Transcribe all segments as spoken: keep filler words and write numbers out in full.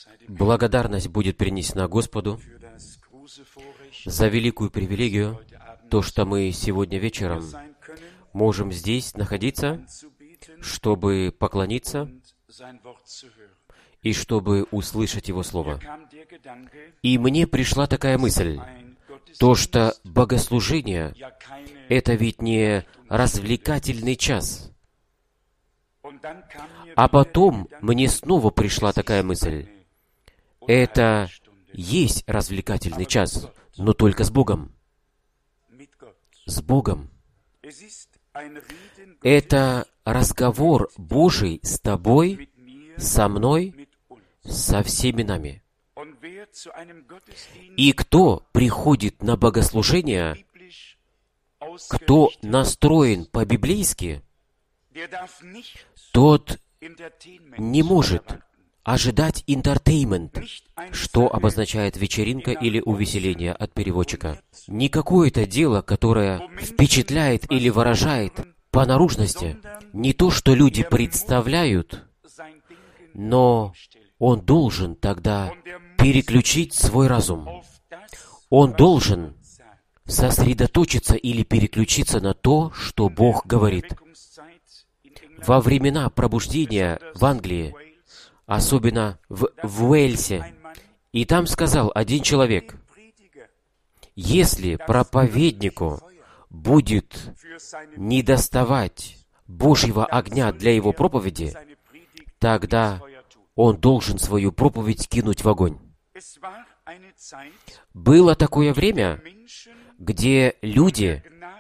Благодарность будет принесена Господу за великую привилегию, то, что мы сегодня вечером можем здесь находиться, чтобы поклониться и чтобы услышать Его Слово. И мне пришла такая мысль, то, что богослужение — это ведь не развлекательный час. А потом мне снова пришла такая мысль. Это есть развлекательный час, но только с Богом. С Богом. Это разговор Божий с тобой, со мной, со всеми нами. И кто приходит на богослужение, кто настроен по-библейски, тот не может ожидать интертеймент, что обозначает вечеринка или увеселение от переводчика. Не какое-то дело, которое впечатляет или выражает по наружности, не то, что люди представляют, но он должен тогда переключить свой разум. Он должен сосредоточиться или переключиться на то, что Бог говорит. Во времена пробуждения в Англии, особенно в, в Уэльсе, и там сказал один человек: если проповеднику будет недоставать Божьего огня для его проповеди, тогда он должен свою проповедь кинуть в огонь. Было такое время, где люди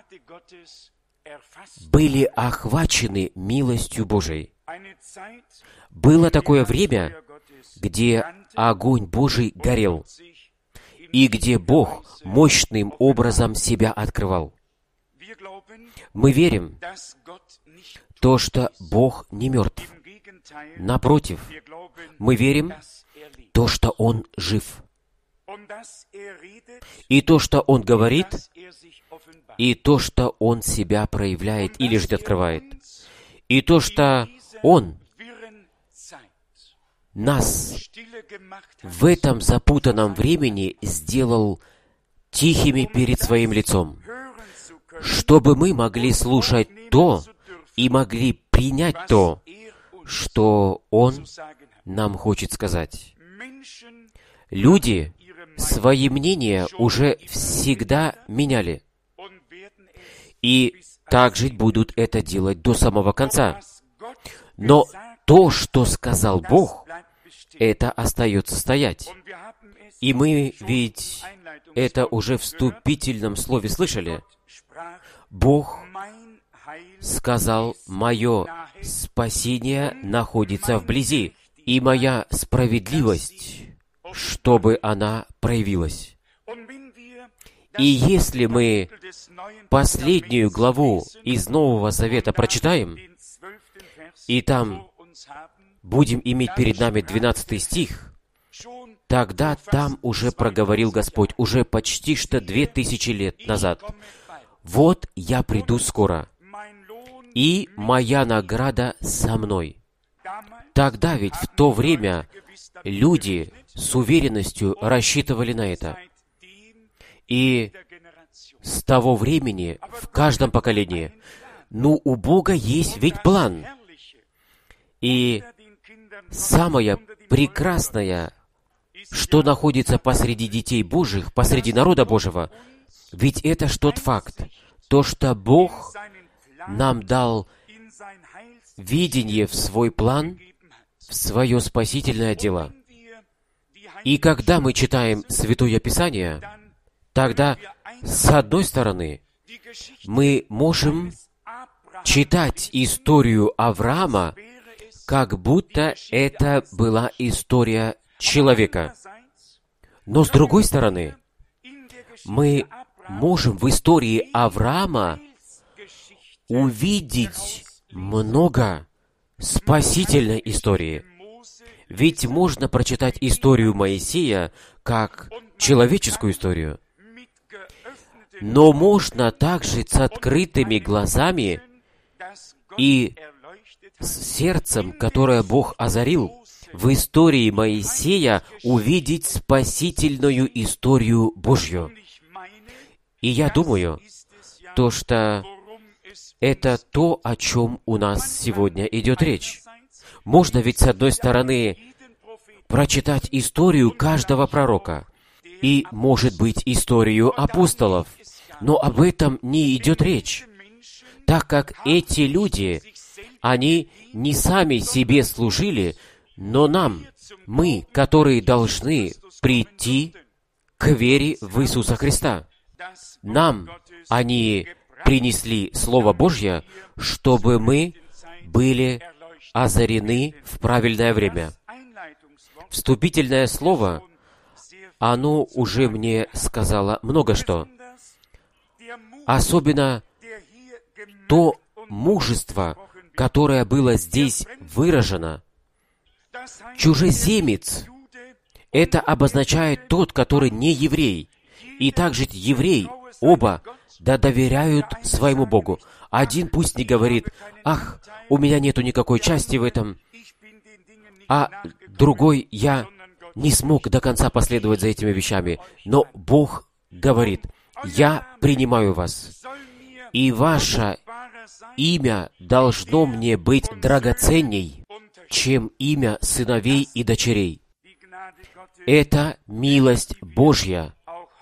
были охвачены милостью Божией. Было такое время, где огонь Божий горел, и где Бог мощным образом себя открывал. Мы верим, то, что Бог не мертв. Напротив, мы верим, то, что Он жив. И то, что Он говорит, и то, что Он себя проявляет или же открывает. И то, что Он нас в этом запутанном времени сделал тихими перед Своим лицом, чтобы мы могли слушать то и могли принять то, что Он нам хочет сказать. Люди свои мнения уже всегда меняли, и также будут это делать до самого конца. Но то, что сказал Бог, это остается стоять. И мы ведь это уже в вступительном слове слышали. Бог сказал: «Мое спасение находится вблизи, и моя справедливость, чтобы она проявилась». И если мы последнюю главу из Нового Завета прочитаем, и там будем иметь перед нами двенадцатый стих, тогда там уже проговорил Господь, уже почти что две тысячи лет назад: «Вот я приду скоро, и моя награда со мной». Тогда ведь в то время люди с уверенностью рассчитывали на это. И с того времени в каждом поколении, ну, у Бога есть ведь план. И самое прекрасное, что находится посреди детей Божьих, посреди народа Божьего, ведь это ж тот факт, то, что Бог нам дал видение в свой план, в свое спасительное дело. И когда мы читаем Святое Писание, тогда, с одной стороны, мы можем читать историю Авраама, как будто это была история человека. Но с другой стороны, мы можем в истории Авраама увидеть много спасительной истории. Ведь можно прочитать историю Моисея как человеческую историю, но можно также с открытыми глазами и с сердцем, которое Бог озарил, в истории Моисея увидеть спасительную историю Божью. И я думаю, то, что это то, о чем у нас сегодня идет речь. Можно ведь, с одной стороны, прочитать историю каждого пророка и, может быть, историю апостолов, но об этом не идет речь, так как эти люди, они не сами себе служили, но нам, мы, которые должны прийти к вере в Иисуса Христа. Нам они принесли Слово Божье, чтобы мы были озарены в правильное время. Вступительное слово, оно уже мне сказало много что. Особенно то мужество, которое было здесь выражено. Чужеземец — это обозначает тот, который не еврей. И также еврей, оба, да доверяют своему Богу. Один пусть не говорит: «Ах, у меня нету никакой части в этом», а другой: «Я не смог до конца последовать за этими вещами». Но Бог говорит: «Я принимаю вас, и ваше имя должно мне быть драгоценней, чем имя сыновей и дочерей». Это милость Божья,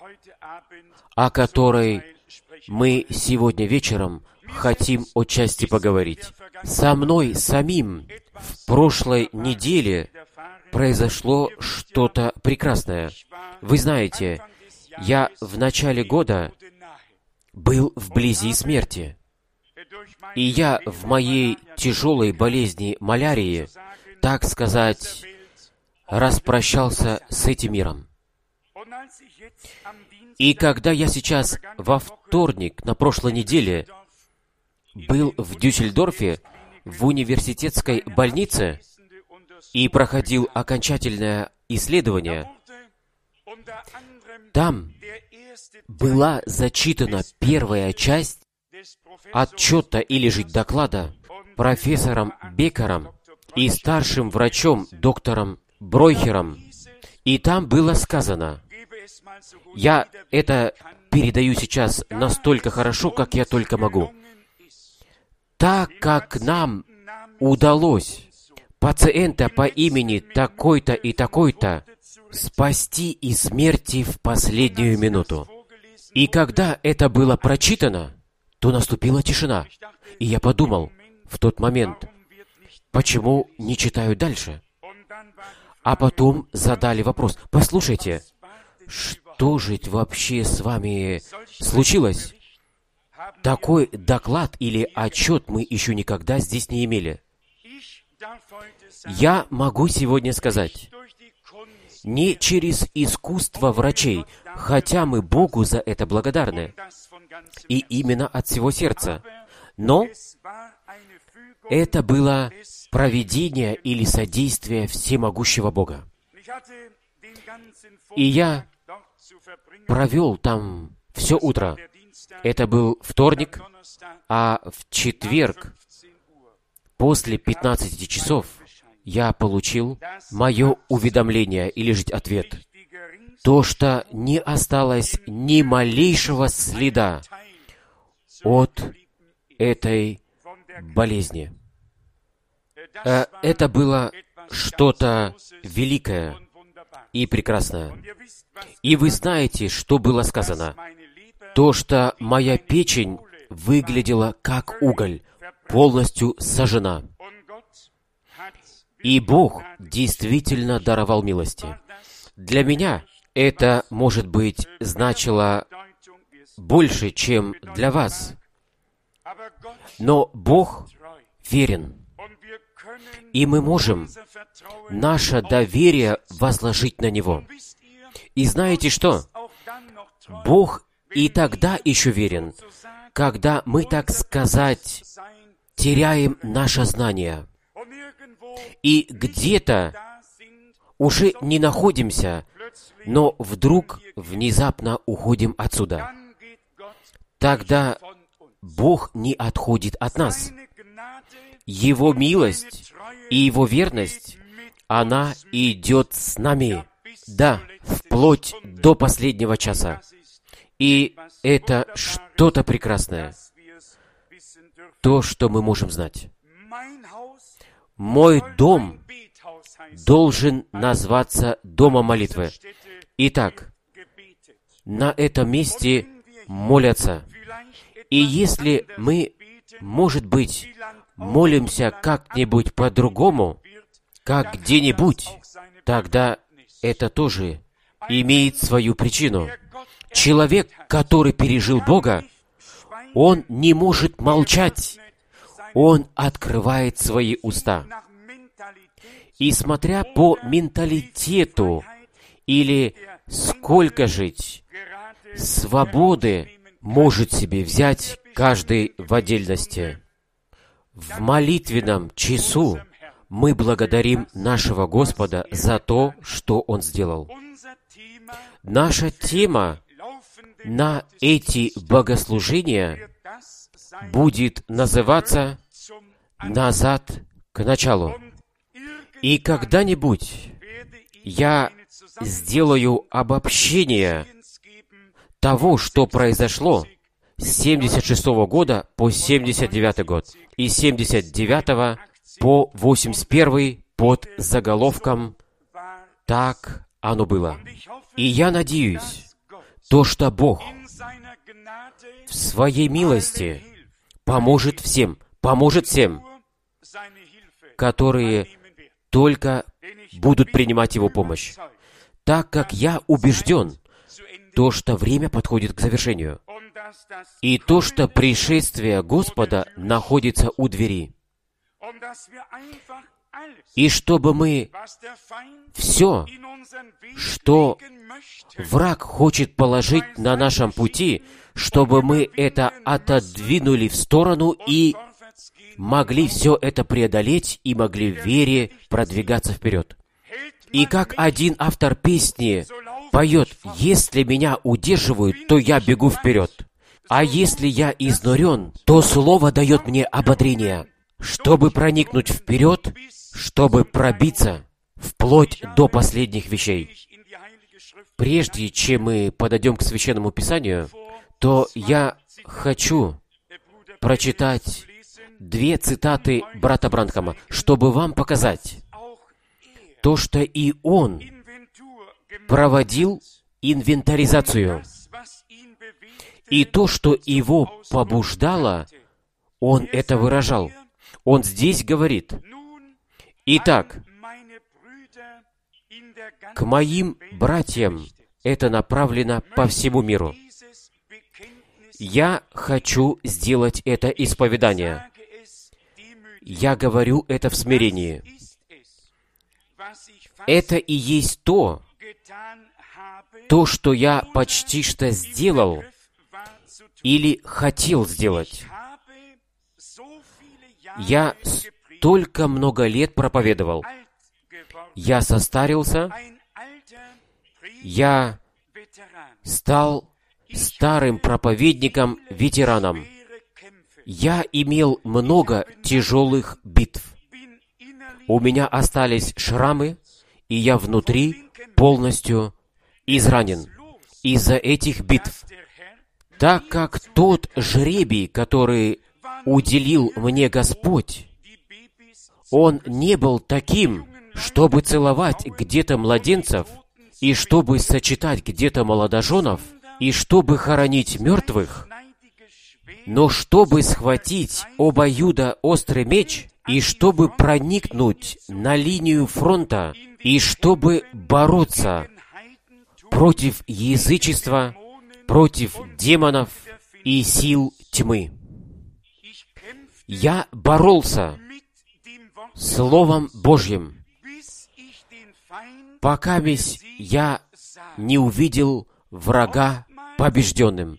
о которой мы сегодня вечером хотим отчасти поговорить. Со мной самим в прошлой неделе произошло что-то прекрасное. Вы знаете, я в начале года был вблизи смерти. И я в моей тяжелой болезни малярии, так сказать, распрощался с этим миром. И когда я сейчас во вторник, на прошлой неделе, был в Дюссельдорфе, в университетской больнице, и проходил окончательное исследование, там была зачитана первая часть отчета или же доклада профессором Беккером и старшим врачом доктором Бройхером. И там было сказано, я это передаю сейчас настолько хорошо, как я только могу. Так как нам удалось пациента по имени такой-то и такой-то спасти из смерти в последнюю минуту. И когда это было прочитано, то наступила тишина. И я подумал в тот момент, почему не читаю дальше? А потом задали вопрос: послушайте, что же вообще с вами случилось? Такой доклад или отчет мы еще никогда здесь не имели. Я могу сегодня сказать, не через искусство врачей, хотя мы Богу за это благодарны, и именно от всего сердца, но это было провидение или содействие всемогущего Бога. И я провел там все утро. Это был вторник, а в четверг после пятнадцати часов я получил мое уведомление или же ответ. То, что не осталось ни малейшего следа от этой болезни. Это было что-то великое и прекрасное. И вы знаете, что было сказано. То, что моя печень выглядела как уголь, полностью сожжена. И Бог действительно даровал милости. Для меня это, может быть, значило больше, чем для вас. Но Бог верен. И мы можем наше доверие возложить на Него. И знаете что? Бог и тогда еще верен, когда мы, так сказать, теряем наше знание. И где-то уже не находимся, но вдруг внезапно уходим отсюда. Тогда Бог не отходит от нас. Его милость и Его верность, она идет с нами, да, вплоть до последнего часа. И это что-то прекрасное, то, что мы можем знать. Мой дом должен назваться домом молитвы. Итак, на этом месте молятся. И если мы, может быть, молимся как-нибудь по-другому, как где-нибудь, тогда это тоже имеет свою причину. Человек, который пережил Бога, он не может молчать. Он открывает свои уста. И смотря по менталитету, или сколько жить, свободы может себе взять каждый в отдельности. В молитвенном часу мы благодарим нашего Господа за то, что Он сделал. Наша тема на эти богослужения будет называться «Назад к началу». И когда-нибудь я сделаю обобщение того, что произошло с семьдесят шестого года по семьдесят девятый год, и с семьдесят девятого по восемьдесят первый под заголовком «Так оно было». И я надеюсь, то, что Бог в Своей милости поможет всем, поможет всем, которые только будут принимать Его помощь, так как я убежден, то, что время подходит к завершению, и то, что пришествие Господа находится у двери, и чтобы мы все, что враг хочет положить на нашем пути, чтобы мы это отодвинули в сторону и могли все это преодолеть и могли в вере продвигаться вперед. И как один автор песни поет: «Если меня удерживают, то я бегу вперед. А если я изнурен, то Слово дает мне ободрение, чтобы проникнуть вперед, чтобы пробиться вплоть до последних вещей». Прежде чем мы подойдем к Священному Писанию, то я хочу прочитать две цитаты брата Бранхама, чтобы вам показать то, что и он проводил инвентаризацию, и то, что его побуждало, он это выражал. Он здесь говорит: «Итак, к моим братьям это направлено по всему миру. Я хочу сделать это исповедание. Я говорю это в смирении. Это и есть то, то, что я почти что сделал или хотел сделать. Я столько много лет проповедовал. Я состарился, я стал старым проповедником-ветераном. Я имел много тяжелых битв. У меня остались шрамы, и я внутри полностью изранен из-за этих битв. Так как тот жребий, который уделил мне Господь, он не был таким, чтобы целовать где-то младенцев, и чтобы сочетать где-то молодоженов, и чтобы хоронить мертвых, но чтобы схватить обоюдоострый меч, и чтобы проникнуть на линию фронта, и чтобы бороться против язычества, против демонов и сил тьмы. Я боролся Словом Божьим, пока весь я не увидел врага побежденным.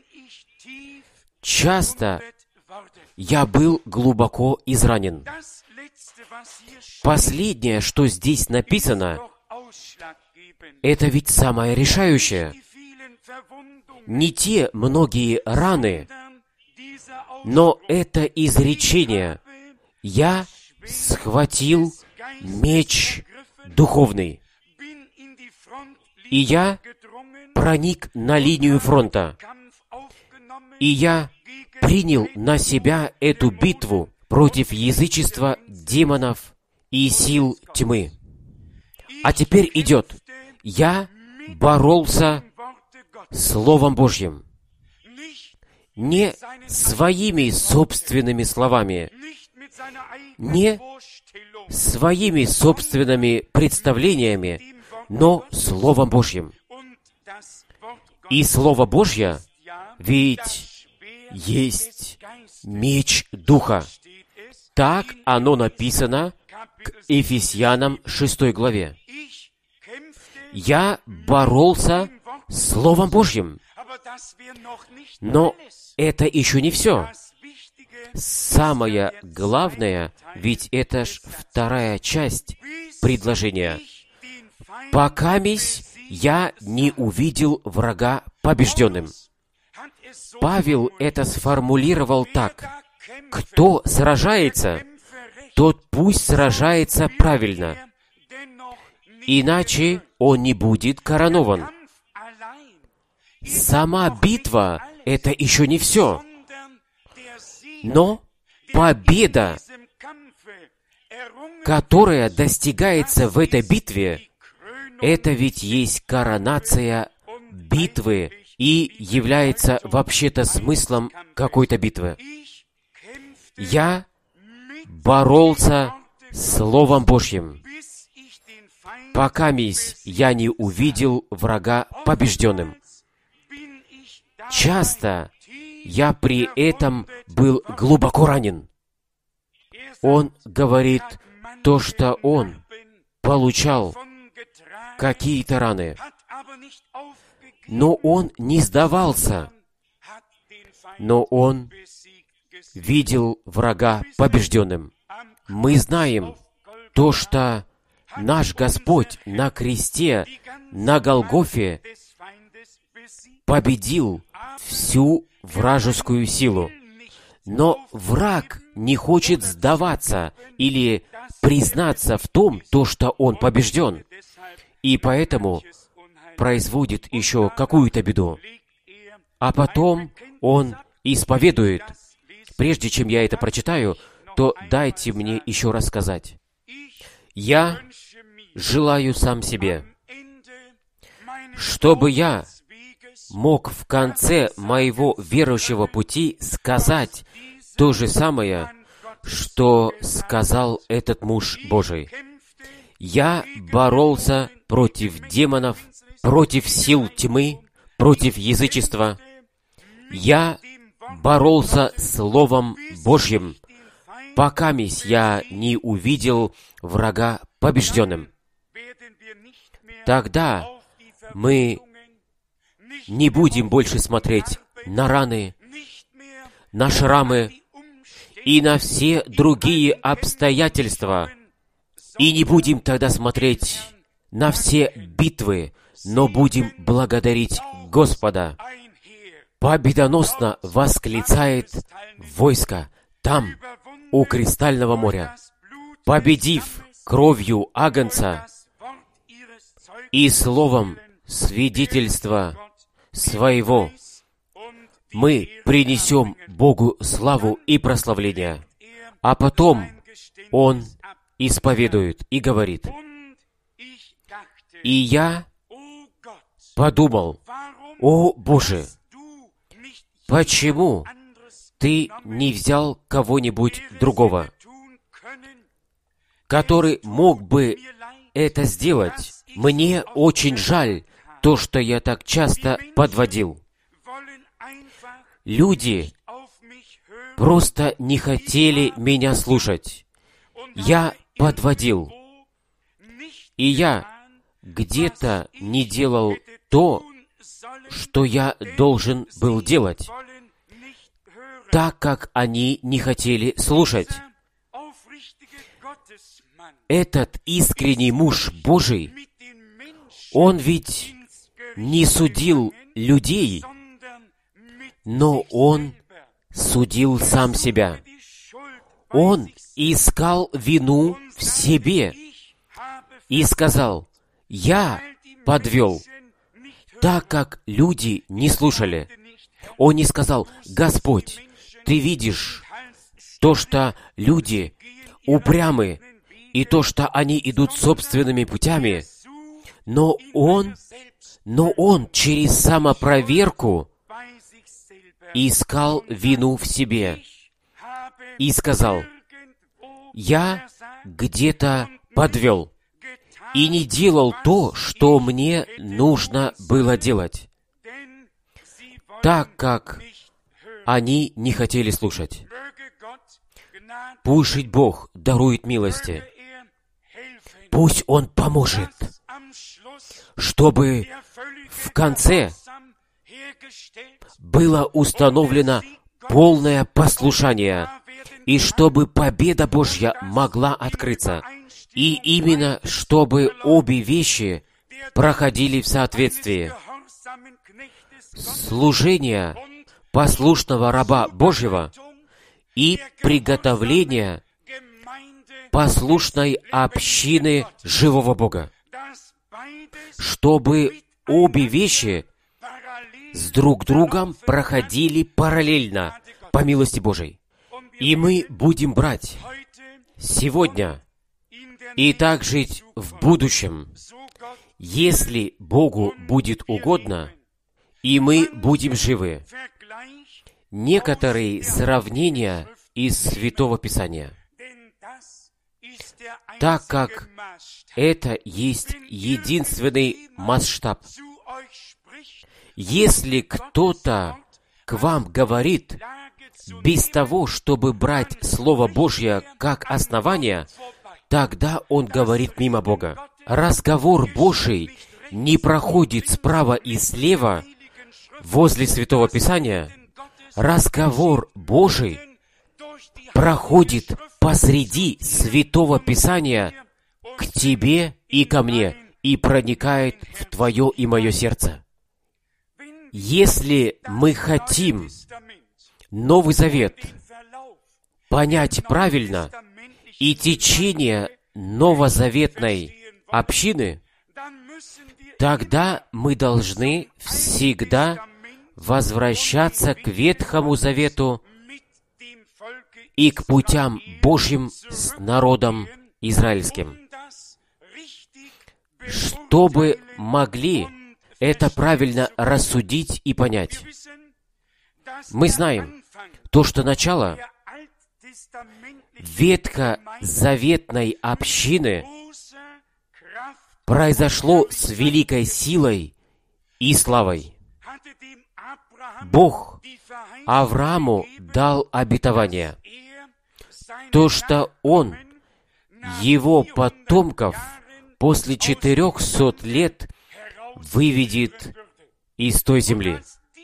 Часто я был глубоко изранен. Последнее, что здесь написано, это ведь самое решающее. Не те многие раны, но это изречение: «Я схватил меч духовный. И я проник на линию фронта. И я принял на себя эту битву против язычества, демонов и сил тьмы. А теперь идет. Я боролся Словом Божьим. Не своими собственными словами, не своими собственными представлениями, но Словом Божьим. И Слово Божье ведь есть меч Духа. Так оно написано к Ефесянам шестой главе. Я боролся Словом Божьим. Но это еще не все. Самое главное, ведь это ж вторая часть предложения. «Покамись я не увидел врага побежденным». Павел это сформулировал так: «Кто сражается, тот пусть сражается правильно, иначе он не будет коронован». Сама битва — это еще не все. Но победа, которая достигается в этой битве, это ведь есть коронация битвы и является вообще-то смыслом какой-то битвы. Я боролся Словом Божьим, покамись я не увидел врага побежденным. Часто я при этом был глубоко ранен. Он говорит то, что он получал какие-то раны, но он не сдавался, но он видел врага побежденным. Мы знаем то, что наш Господь на кресте, на Голгофе победил всю вражескую силу. Но враг не хочет сдаваться или признаться в том, то, что он побежден. И поэтому производит еще какую-то беду. А потом он исповедует. Прежде чем я это прочитаю, то дайте мне еще раз сказать. Я желаю сам себе, чтобы я мог в конце моего верующего пути сказать то же самое, что сказал этот муж Божий. Я боролся против демонов, против сил тьмы, против язычества. Я боролся Словом Божьим, покамись я не увидел врага побежденным. Тогда мы не будем больше смотреть на раны, на шрамы и на все другие обстоятельства, и не будем тогда смотреть на все битвы, но будем благодарить Господа. Победоносно восклицает войско там, у Кристального моря, победив кровью Агнца и словом свидетельства своего, мы принесем Богу славу и прославление. А потом Он исповедует и говорит: «И я подумал, о Боже, почему Ты не взял кого-нибудь другого, который мог бы это сделать? Мне очень жаль то, что я так часто подводил. Люди просто не хотели меня слушать. Я подводил. И я где-то не делал то, что я должен был делать, так как они не хотели слушать. Этот искренний муж Божий, он ведь не судил людей, но он судил сам себя. Он искал вину в себе. и сказал: «Я подвел», так как люди не слушали. Он не сказал: «Господь, Ты видишь то, что люди упрямы, и то, что они идут собственными путями», но Он, но Он через самопроверку искал вину в себе и сказал: «Я где-то подвел и не делал то, что мне нужно было делать, так как они не хотели слушать». Пусть жить Бог дарует милости. Пусть Он поможет, чтобы в конце было установлено полное послушание, и чтобы победа Божья могла открыться. И именно, чтобы обе вещи проходили в соответствии. Служение послушного раба Божьего и приготовление послушной общины живого Бога. Чтобы обе вещи с друг другом проходили параллельно, по милости Божией. И мы будем брать сегодня и так жить в будущем, если Богу будет угодно, и мы будем живы. Некоторые сравнения из Святого Писания, так как это есть единственный масштаб. Если кто-то к вам говорит без того, чтобы брать Слово Божье как основание, тогда он говорит мимо Бога. Разговор Божий не проходит справа и слева возле Святого Писания. Разговор Божий проходит посреди Святого Писания к тебе и ко мне и проникает в твое и мое сердце. Если мы хотим Новый Завет понять правильно и течение новозаветной общины, тогда мы должны всегда возвращаться к Ветхому Завету и к путям Божьим с народом израильским, чтобы могли это правильно рассудить и понять. Мы знаем то, что начало ветхозаветной общины произошло с великой силой и славой. Бог Аврааму дал обетование, то, что Он, его потомков, после четырехсот лет выведет из той земли.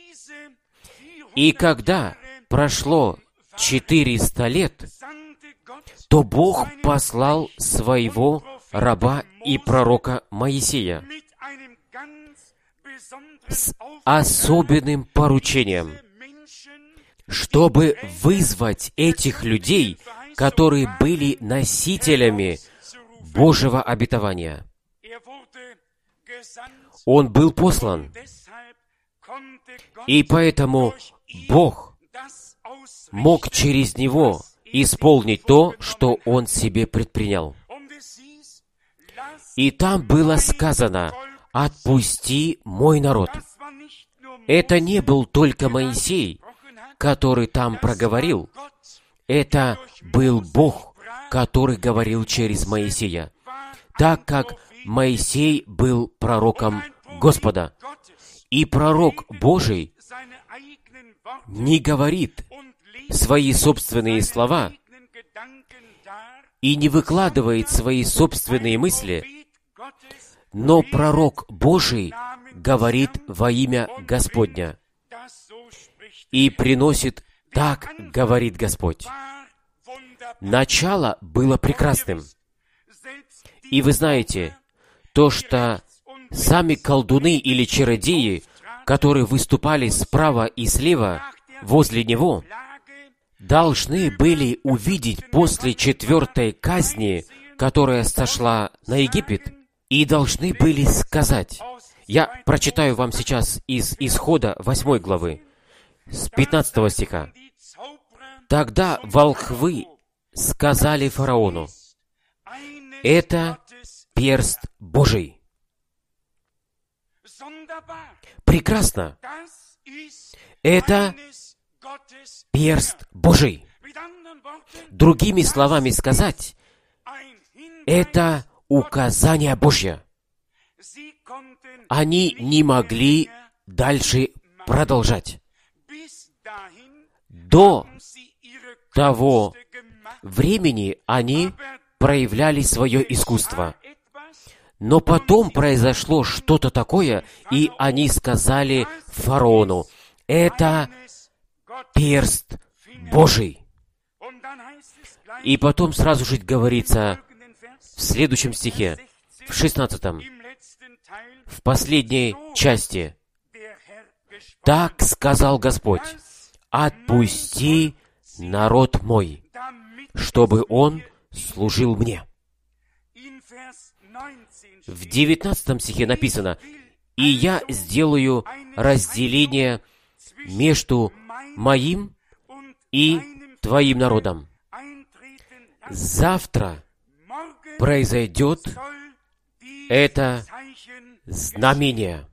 И когда прошло четыреста лет, то Бог послал своего раба и пророка Моисея с особенным поручением, чтобы вызвать этих людей, которые были носителями Божьего обетования. Он был послан, и поэтому Бог мог через него исполнить то, что он себе предпринял. И там было сказано: «Отпусти мой народ». Это не был только Моисей, который там проговорил. Это был Бог, который говорил через Моисея, так как Моисей был пророком Господа. И пророк Божий не говорит свои собственные слова и не выкладывает свои собственные мысли, но пророк Божий говорит во имя Господня и приносит «так говорит Господь». Начало было прекрасным. И вы знаете, то, что сами колдуны или чародеи, которые выступали справа и слева возле него, должны были увидеть после четвертой казни, которая сошла на Египет, и должны были сказать, я прочитаю вам сейчас из Исхода восьмой главы, с пятнадцатого стиха. «Тогда волхвы сказали фараону, это перст Божий». Прекрасно! Это перст Божий. Другими словами сказать, это указание Божье. Они не могли дальше продолжать. До того времени они проявляли свое искусство. Но потом произошло что-то такое, и они сказали фараону, это перст Божий. И потом сразу же говорится в следующем стихе, в шестнадцатом, в последней части, «Так сказал Господь, отпусти народ мой, чтобы он служил мне». В девятнадцатом стихе написано, «И я сделаю разделение между моим и твоим народом». Завтра произойдет это знамение.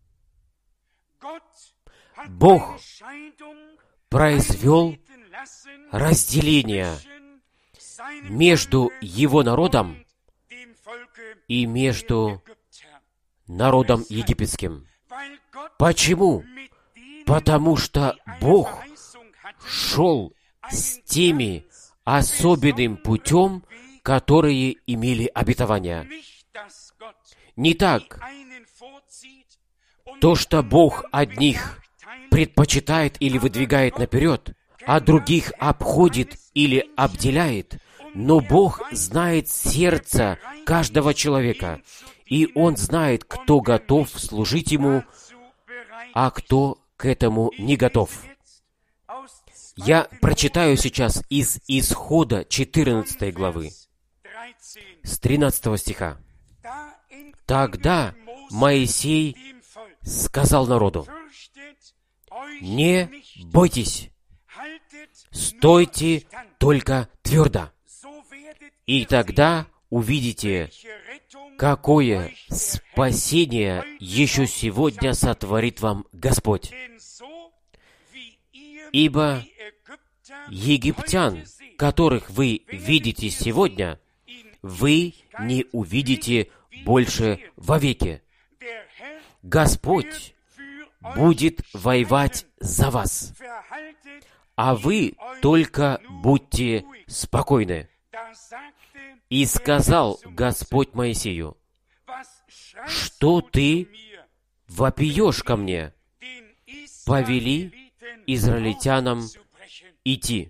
Бог произвел разделение между Его народом и между народом египетским. Почему? Потому что Бог шел с теми особенным путем, которые имели обетование. Не так, то, что Бог одних предпочитает или выдвигает наперед, а других обходит или обделяет, но Бог знает сердце каждого человека, и Он знает, кто готов служить Ему, а кто к этому не готов. Я прочитаю сейчас из Исхода четырнадцатой главы, с тринадцатого стиха. «Тогда Моисей сказал народу, не бойтесь, стойте только твердо, и тогда увидите, какое спасение еще сегодня сотворит вам Господь. Ибо египтян, которых вы видите сегодня, вы не увидите больше вовеки. Господь будет воевать за вас, а вы только будьте спокойны. И сказал Господь Моисею, что ты вопиешь ко мне? Повели израильтянам идти.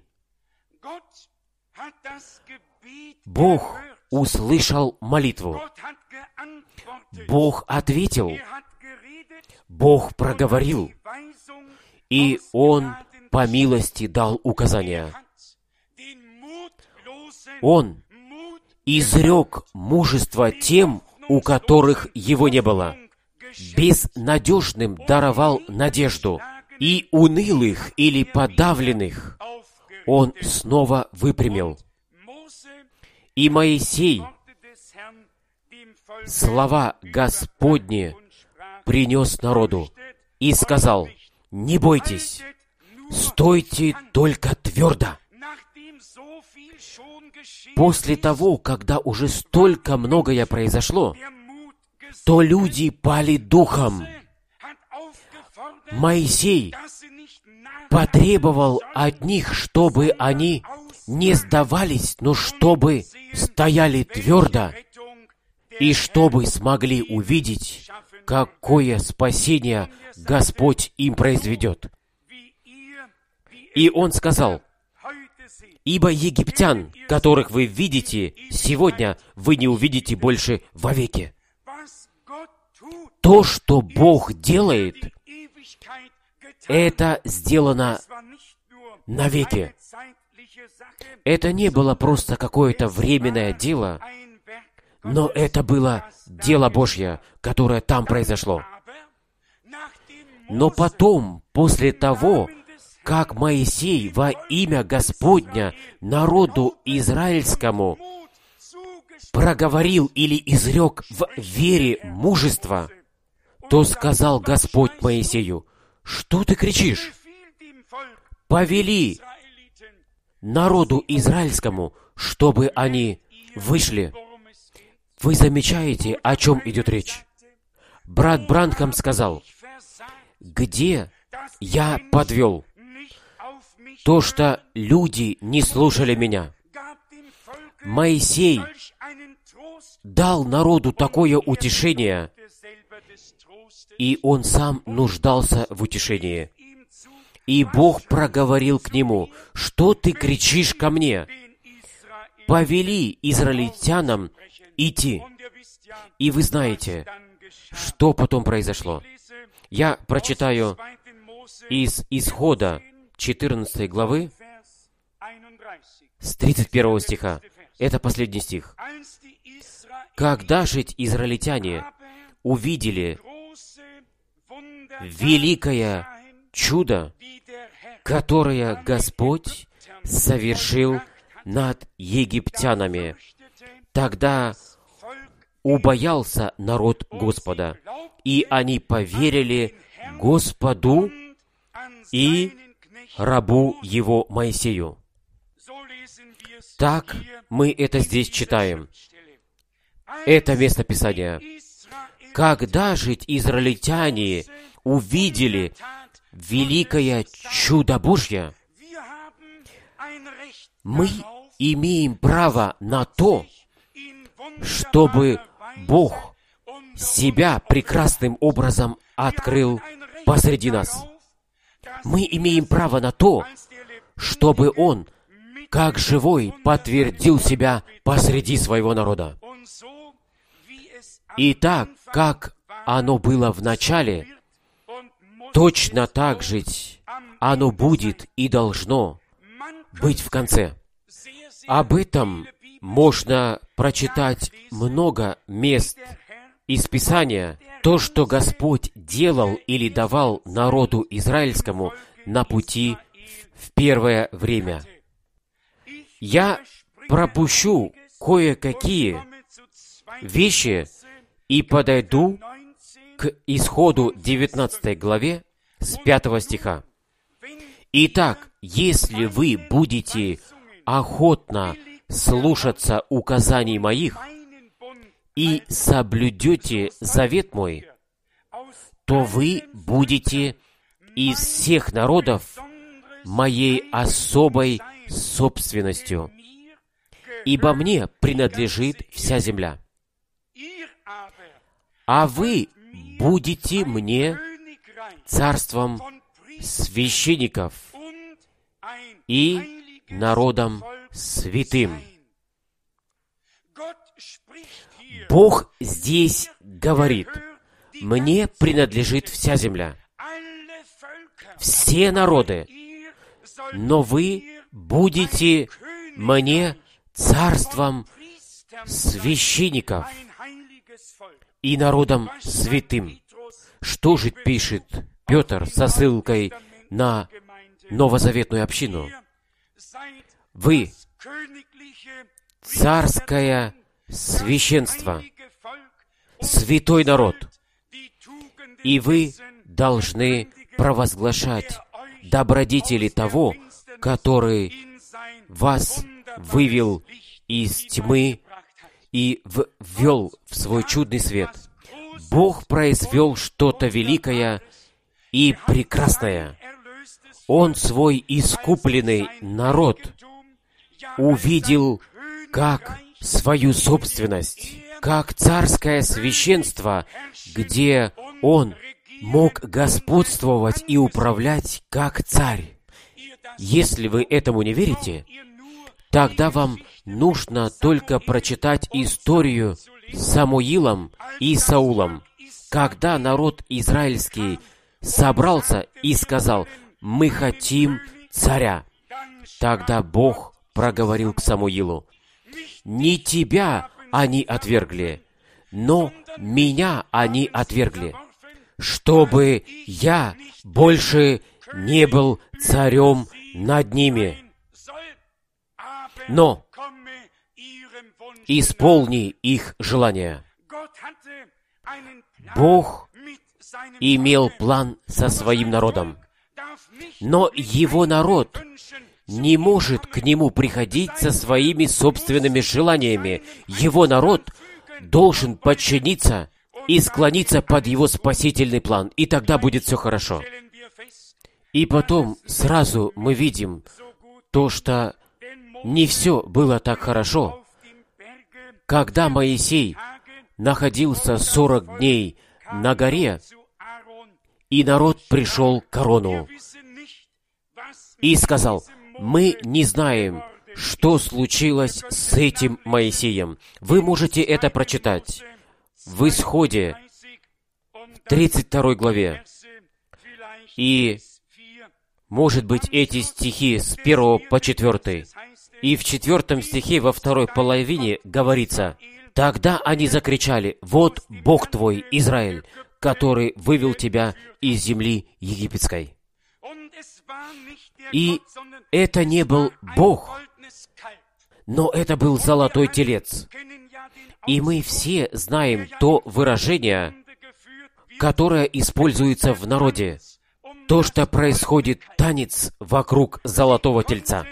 Бог услышал молитву. Бог ответил. Бог проговорил. И Он по милости дал указания. Он изрек мужество тем, у которых его не было. Безнадежным даровал надежду. И унылых или подавленных Он снова выпрямил. И Моисей слова Господни принес народу и сказал, не бойтесь, стойте только твердо. После того, когда уже столько многое произошло, то люди пали духом. Моисей потребовал от них, чтобы они не сдавались, но чтобы стояли твердо, и чтобы смогли увидеть, какое спасение Господь им произведет. И Он сказал, «Ибо египтян, которых вы видите сегодня, вы не увидите больше вовеки». То, что Бог делает, это сделано навеки. Это не было просто какое-то временное дело, Но это было дело Божье, которое там произошло. Но потом, после того, как Моисей во имя Господня народу израильскому проговорил или изрек в вере мужество, то сказал Господь Моисею: «Что ты кричишь? Повели народу израильскому, чтобы они вышли». Вы замечаете, о чем идет речь? Брат Бранхам сказал: где я подвел? То, что люди не слушали меня. Моисей дал народу такое утешение, и он сам нуждался в утешении. И Бог проговорил к нему: «Что ты кричишь ко мне? Повели израильтянам идти». И вы знаете, что потом произошло. Я прочитаю из Исхода четырнадцатой главы с тридцать первого стиха. Это последний стих. «Когда же израильтяне увидели великое чудо, которое Господь совершил над египтянами, тогда убоялся народ Господа, и они поверили Господу и рабу его Моисею». Так мы это здесь читаем. Это место Писания. Когда же израильтяне увидели великое чудо Божье, мы имеем право на то, чтобы Бог себя прекрасным образом открыл посреди нас. Мы имеем право на то, чтобы Он, как живой, подтвердил себя посреди своего народа. И так, как оно было в начале, точно так же оно будет и должно быть в конце. Об этом можно прочитать много мест из Писания. То, что Господь делал или давал народу израильскому на пути в первое время. Я пропущу кое-какие вещи и подойду к Исходу девятнадцатой главе с пятого стиха. «Итак, если вы будете охотно слушаться указаний моих и соблюдете завет мой, то вы будете из всех народов моей особой собственностью, ибо мне принадлежит вся земля. А вы будете мне царством священников и народом святым». Бог здесь говорит: «Мне принадлежит вся земля, все народы, но вы будете мне царством священников и народом святым». Что же пишет Петр со ссылкой на новозаветную общину? Вы царское священство, святой народ, и вы должны провозглашать добродетели того, который вас вывел из тьмы и ввел в свой чудный свет. Бог произвел что-то великое и прекрасное. Он свой искупленный народ увидел как свою собственность, как царское священство, где Он мог господствовать и управлять как царь. Если вы этому не верите, тогда вам нужно только прочитать историю с Самуилом и Саулом, когда народ израильский собрался и сказал: «Мы хотим царя». Тогда Бог проговорил к Самуилу: «Не тебя, они отвергли, но меня они отвергли, чтобы я больше не был царем над ними. Но исполни их желания. Бог имел план со своим народом, но его народ не может к нему приходить со своими собственными желаниями. Его народ должен подчиниться и склониться под его спасительный план, и тогда будет все хорошо. И потом сразу мы видим то, что не все было так хорошо. Когда Моисей находился сорок дней на горе, и народ пришел к Аарону и сказал: «Мы не знаем, что случилось с этим Моисеем». Вы можете это прочитать в Исходе, тридцать второй главе. И, может быть, эти стихи с первого по четвертый. И в четвертом стихе во второй половине говорится: «Тогда они закричали: „Вот Бог твой, Израиль, который вывел тебя из земли египетской». И это не был Бог, но это был золотой телец. И мы все знаем то выражение, которое используется в народе, то, что происходит танец вокруг золотого тельца.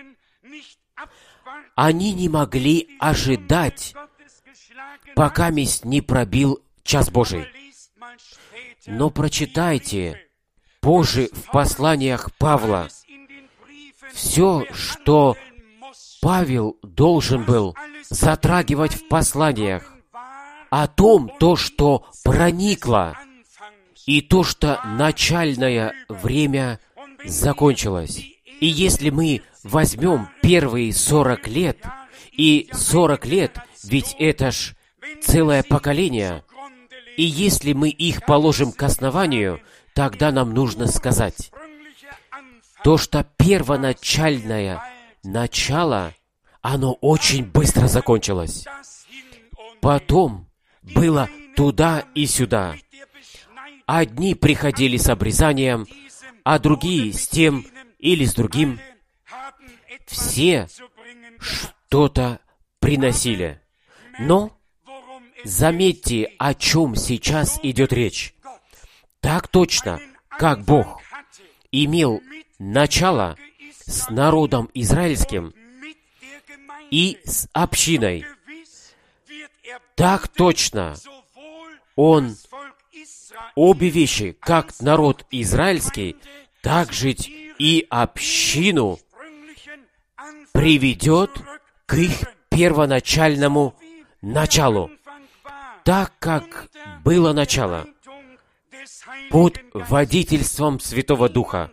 Они не могли ожидать, пока месть не пробил час Божий. Но прочитайте позже в посланиях Павла все, что Павел должен был затрагивать в посланиях, о том, то, что проникло, и то, что начальное время закончилось. И если мы возьмем первые сорок лет, и сорок лет, ведь это ж целое поколение, и если мы их положим к основанию, тогда нам нужно сказать, то, что первоначальное начало, оно очень быстро закончилось. Потом было туда и сюда. Одни приходили с обрезанием, а другие с тем или с другим. Все что-то приносили. Но заметьте, о чем сейчас идет речь. Так точно, как Бог имел начало с народом израильским и с общиной, так точно Он обе вещи, как народ израильский, так же и общину приведет к их первоначальному началу, так как было начало под водительством Святого Духа.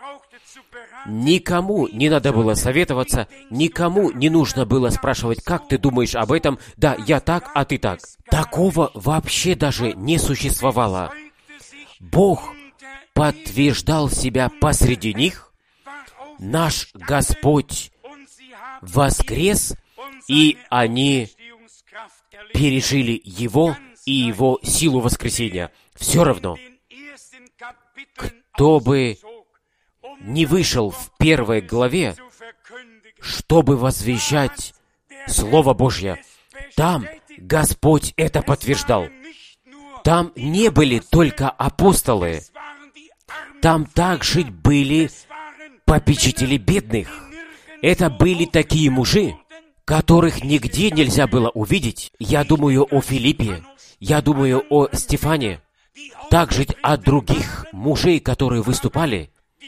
Никому не надо было советоваться, никому не нужно было спрашивать: «Как ты думаешь об этом?» «Да, я так, а ты так». Такого вообще даже не существовало. Бог подтверждал себя посреди них. Наш Господь воскрес, и они пережили Его и Его силу воскресения. Все равно, кто бы не вышел в первой главе, чтобы возвещать Слово Божье, там Господь это подтверждал. Там не были только апостолы, там также были попечители бедных. Это были такие мужи, которых нигде нельзя было увидеть. Я думаю о Филиппе, я думаю о Стефане, также о других мужей, которые выступали.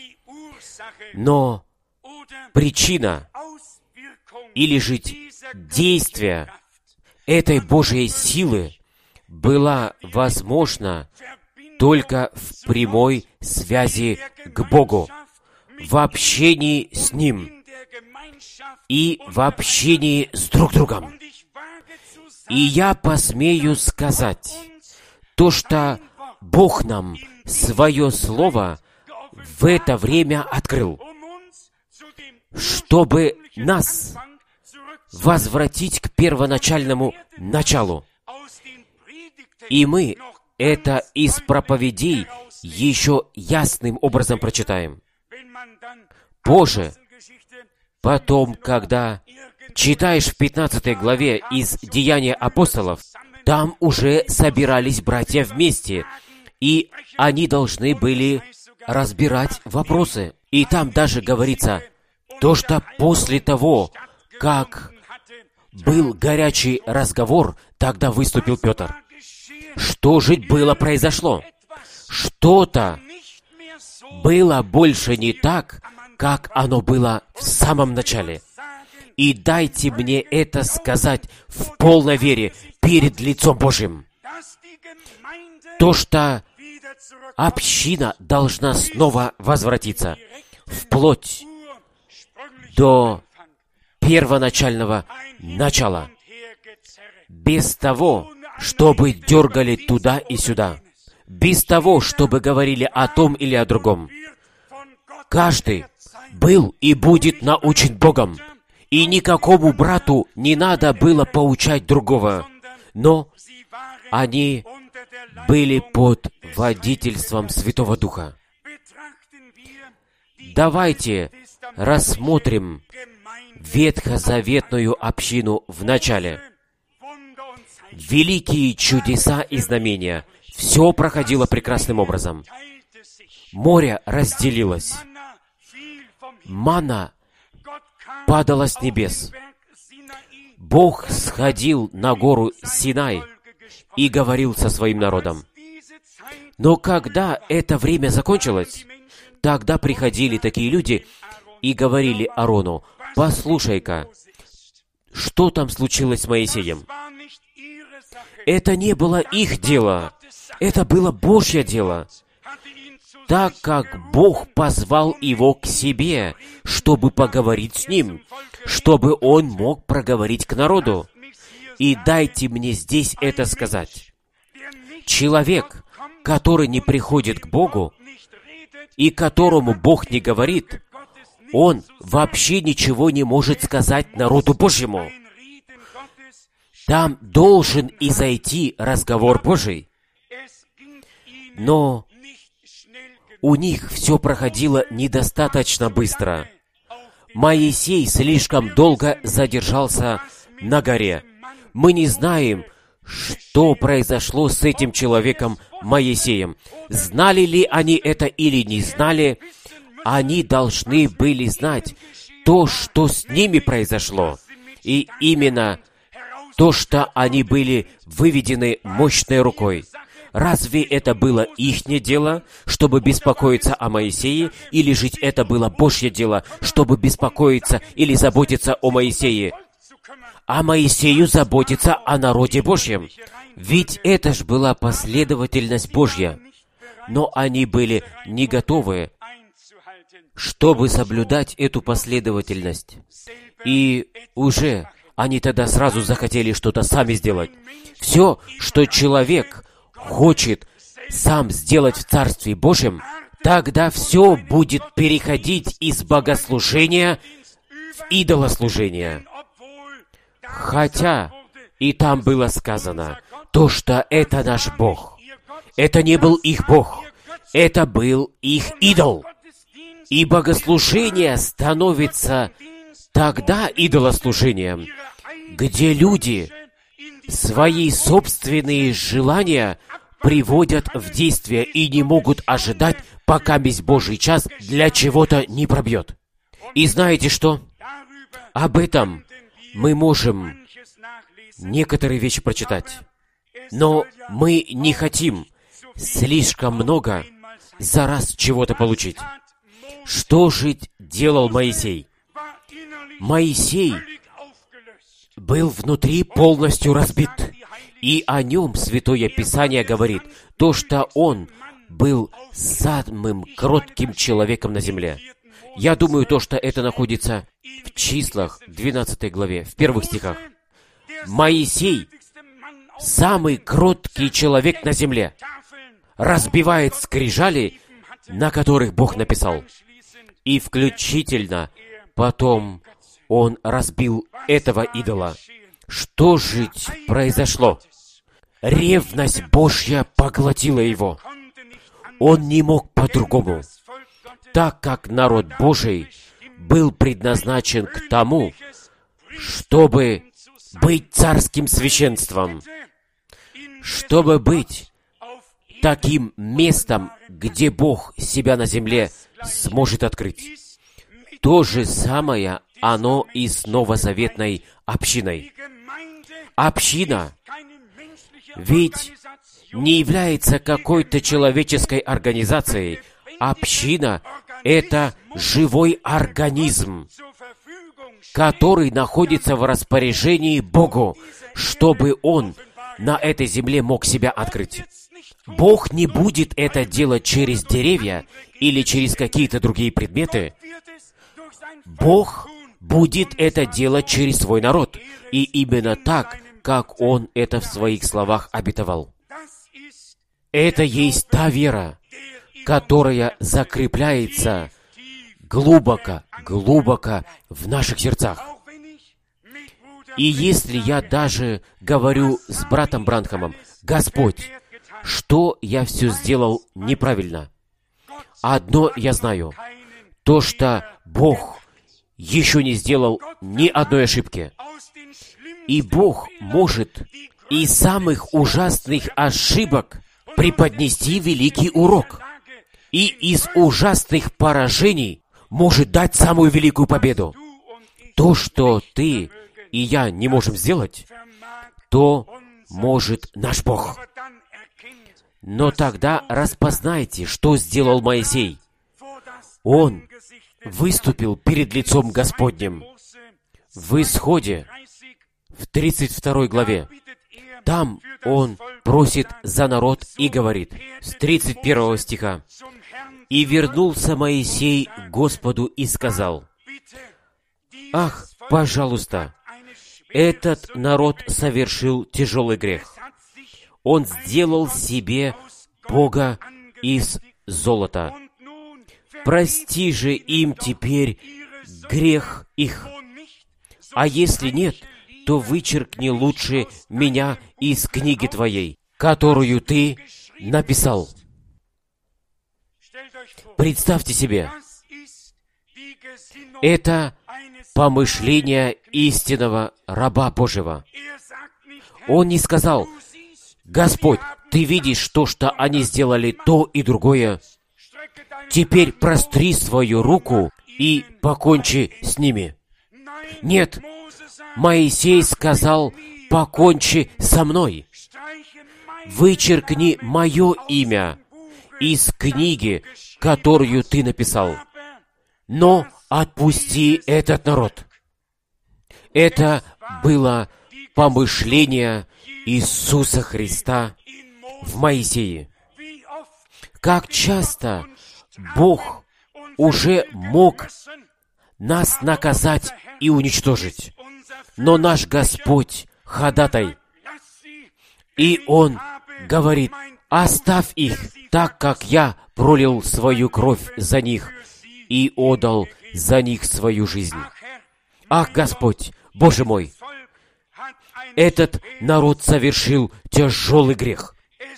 Но причина или же действие этой Божьей силы была возможна только в прямой связи к Богу, в общении с Ним и в общении с друг другом. И я посмею сказать то, что Бог нам Свое Слово в это время открыл, чтобы нас возвратить к первоначальному началу. И мы это из проповедей еще ясным образом прочитаем. Позже, потом, когда читаешь в пятнадцатой главе из Деяния апостолов, там уже собирались братья вместе, и они должны были разбирать вопросы. И там даже говорится, то, что после того, как был горячий разговор, тогда выступил Петр. Что же было произошло? Что-то было больше не так, как оно было в самом начале. И дайте мне это сказать в полной вере перед лицом Божьим. То, что община должна снова возвратиться вплоть до первоначального начала, без того, чтобы дергали туда и сюда, без того, чтобы говорили о том или о другом. Каждый был и будет научен Богом, и никакому брату не надо было поучать другого, но они были под водительством Святого Духа. Давайте рассмотрим ветхозаветную общину в начале. Великие чудеса и знамения. Все проходило прекрасным образом. Море разделилось. Манна падала с небес. Бог сходил на гору Синай и говорил со своим народом. Но когда это время закончилось, тогда приходили такие люди и говорили Аарону: «Послушай-ка, что там случилось с Моисеем?» Это не было их дело, это было Божье дело. Так как Бог позвал его к себе, чтобы поговорить с ним, чтобы он мог проговорить к народу. И дайте мне здесь это сказать. Человек, который не приходит к Богу, и которому Бог не говорит, он вообще ничего не может сказать народу Божьему. Там должен и зайти разговор Божий. Но у них все проходило недостаточно быстро. Моисей слишком долго задержался на горе. Мы не знаем, что произошло с этим человеком Моисеем. Знали ли они это или не знали, они должны были знать то, что с ними произошло. И именно то, что они были выведены мощной рукой. Разве это было ихнее дело, чтобы беспокоиться о Моисее, или же это было Божье дело, чтобы беспокоиться или заботиться о Моисее? А Моисею заботиться о народе Божьем. Ведь это ж была последовательность Божья. Но они были не готовы, чтобы соблюдать эту последовательность. И уже они тогда сразу захотели что-то сами сделать. Все, что человек хочет сам сделать в Царстве Божьем, тогда все будет переходить из богослужения в идолослужение. Хотя и там было сказано, то, что это наш Бог. Это не был их Бог, это был их идол. И богослужение становится тогда идолослужением, где люди свои собственные желания приводят в действие и не могут ожидать, пока весь Божий час для чего-то не пробьет. И знаете что? Об этом мы можем некоторые вещи прочитать. Но мы не хотим слишком много за раз чего-то получить. Что же делал Моисей? Моисей был внутри полностью разбит. И о нем Святое Писание говорит, то, что он был самым кротким человеком на земле. Я думаю, то, что это находится в числах двенадцатой главе, в первых стихах. Моисей, самый кроткий человек на земле, разбивает скрижали, на которых Бог написал. И включительно потом Он разбил этого идола. Что же произошло? Ревность Божья поглотила его. Он не мог по-другому, так как народ Божий был предназначен к тому, чтобы быть царским священством, чтобы быть таким местом, где Бог себя на земле сможет открыть. То же самое оно и с новозаветной общиной. Община ведь не является какой-то человеческой организацией. Община — это живой организм, который находится в распоряжении Богу, чтобы Он на этой земле мог себя открыть. Бог не будет это делать через деревья или через какие-то другие предметы. Бог будет это делать через свой народ. И именно так, как Он это в Своих словах обетовал. Это есть та вера, которая закрепляется глубоко, глубоко в наших сердцах. И если я даже говорю с братом Бранхамом: «Господь, что я все сделал неправильно?» Одно я знаю, то, что Бог еще не сделал ни одной ошибки. И Бог может из самых ужасных ошибок преподнести великий урок. И из ужасных поражений может дать самую великую победу. То, что ты и я не можем сделать, то может наш Бог. Но тогда распознайте, что сделал Моисей. Он выступил перед лицом Господним в Исходе, в тридцать второй главе. Там он просит за народ и говорит, с тридцать первого стиха: «И вернулся Моисей к Господу и сказал: Ах, пожалуйста, этот народ совершил тяжелый грех. Он сделал себе Бога из золота. Прости же им теперь грех их. А если нет, то вычеркни лучше меня из книги твоей, которую ты написал». Представьте себе, это помышление истинного раба Божьего. Он не сказал: «Господь, ты видишь то, что они сделали то и другое. Теперь простри свою руку и покончи с ними». Нет, Моисей сказал: «Покончи со мной. Вычеркни мое имя из книги, которую ты написал, но отпусти этот народ». Это было помышление Иисуса Христа в Моисее. Как часто Бог уже мог нас наказать и уничтожить, но наш Господь ходатай, и Он говорит: «Оставь их, так как я пролил свою кровь за них и отдал за них свою жизнь». Ах, Господь, Боже мой, этот народ совершил тяжелый грех.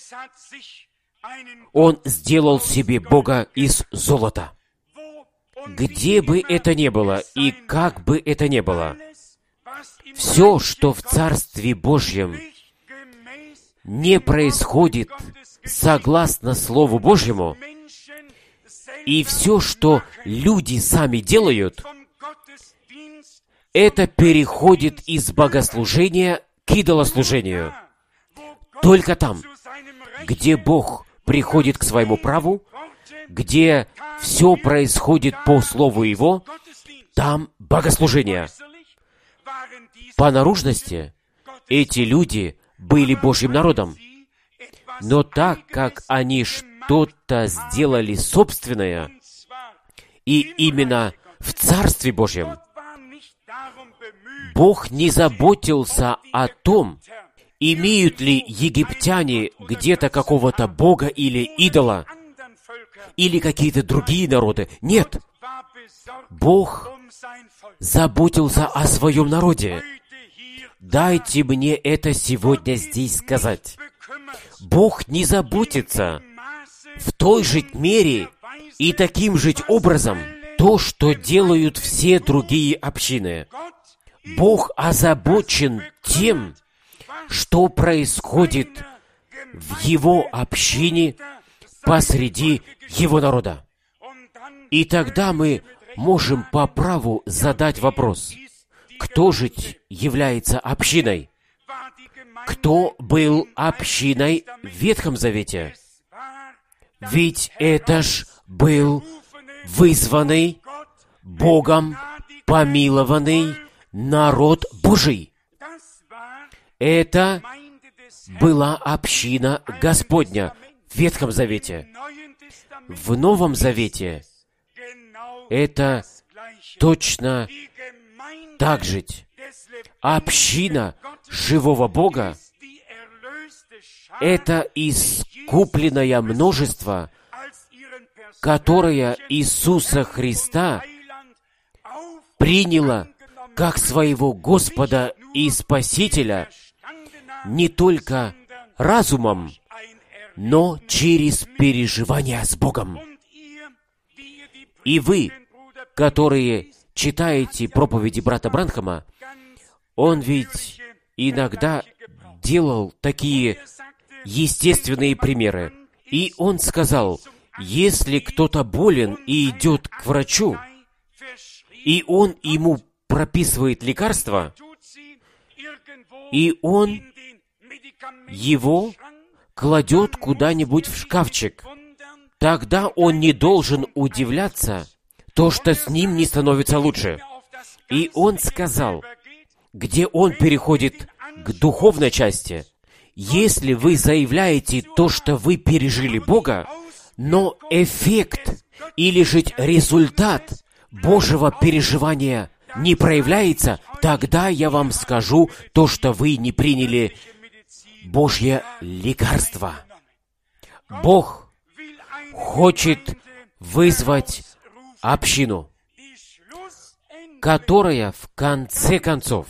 Он сделал себе Бога из золота. Где бы это ни было и как бы это ни было, все, что в Царстве Божьем не происходит согласно Слову Божьему, и все, что люди сами делают, это переходит из богослужения к идолослужению. Только там, где Бог приходит к своему праву, где все происходит по Слову Его, там богослужение. По наружности эти люди были Божьим народом, но так как они что-то сделали собственное, и именно в Царстве Божьем, Бог не заботился о том, имеют ли египтяне где-то какого-то бога или идола, или какие-то другие народы. Нет. Бог заботился о своем народе. Дайте мне это сегодня здесь сказать. Бог не заботится в той же мере и таким же образом то, что делают все другие общины. Бог озабочен тем, что происходит в Его общине посреди Его народа. И тогда мы можем по праву задать вопрос, кто же является общиной? Кто был общиной в Ветхом Завете? Ведь это ж был вызванный Богом, помилованный народ Божий. Это была община Господня в Ветхом Завете. В Новом Завете это точно так же. Община живого Бога — это искупленное множество, которое Иисуса Христа приняло как своего Господа и Спасителя не только разумом, но через переживание с Богом. И вы, которые читаете проповеди брата Бранхама, он ведь иногда делал такие естественные примеры. И он сказал, если кто-то болен и идет к врачу, и он ему прописывает лекарства, и он его кладет куда-нибудь в шкафчик, тогда он не должен удивляться, то, что с ним не становится лучше. И он сказал, где он переходит к духовной части, если вы заявляете то, что вы пережили Бога, но эффект или же результат Божьего переживания не проявляется, тогда я вам скажу то, что вы не приняли Божье лекарство. Бог хочет вызвать общину, которая в конце концов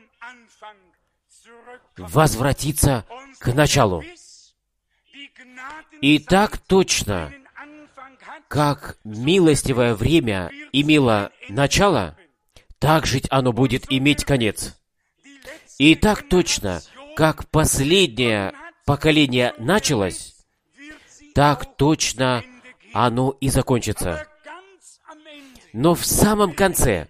возвратится к началу. И так точно, как милостивое время имело начало, так же оно будет иметь конец. И так точно, как последнее поколение началось, так точно оно и закончится. Но в самом конце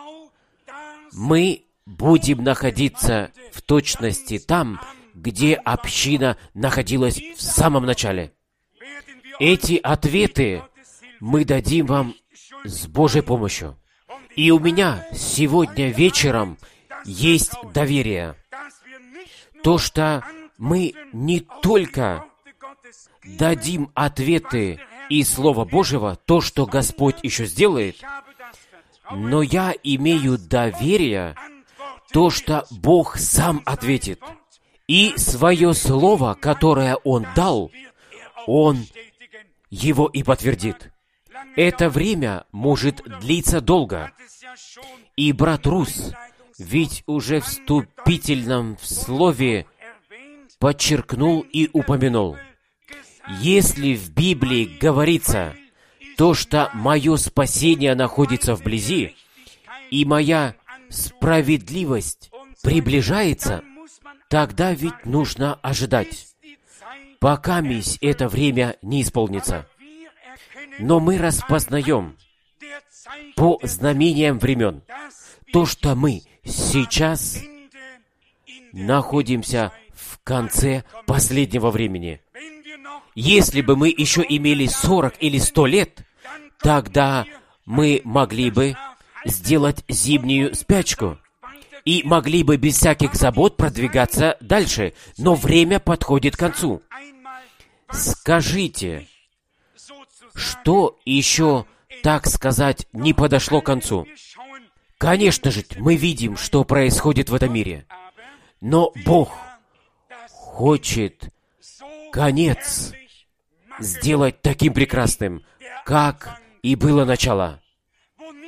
мы будем находиться в точности там, где община находилась в самом начале. Эти ответы мы дадим вам с Божьей помощью. И у меня сегодня вечером есть доверие. То, что мы не только дадим ответы из Слова Божьего, то, что Господь еще сделает, но я имею доверие, то, что Бог сам ответит. И свое Слово, которое Он дал, Он его и подтвердит. Это время может длиться долго. И брат Рус ведь уже в вступительном слове подчеркнул и упомянул. Если в Библии говорится то, что мое спасение находится вблизи, и моя справедливость приближается, тогда ведь нужно ожидать, пока мись это время не исполнится. Но мы распознаем по знамениям времен то, что мы сейчас находимся в конце последнего времени. Если бы мы еще имели сорок или сто лет, тогда мы могли бы сделать зимнюю спячку и могли бы без всяких забот продвигаться дальше, но время подходит к концу. Скажите, что еще, так сказать, не подошло к концу? Конечно же, мы видим, что происходит в этом мире. Но Бог хочет конец сделать таким прекрасным, как и было начало.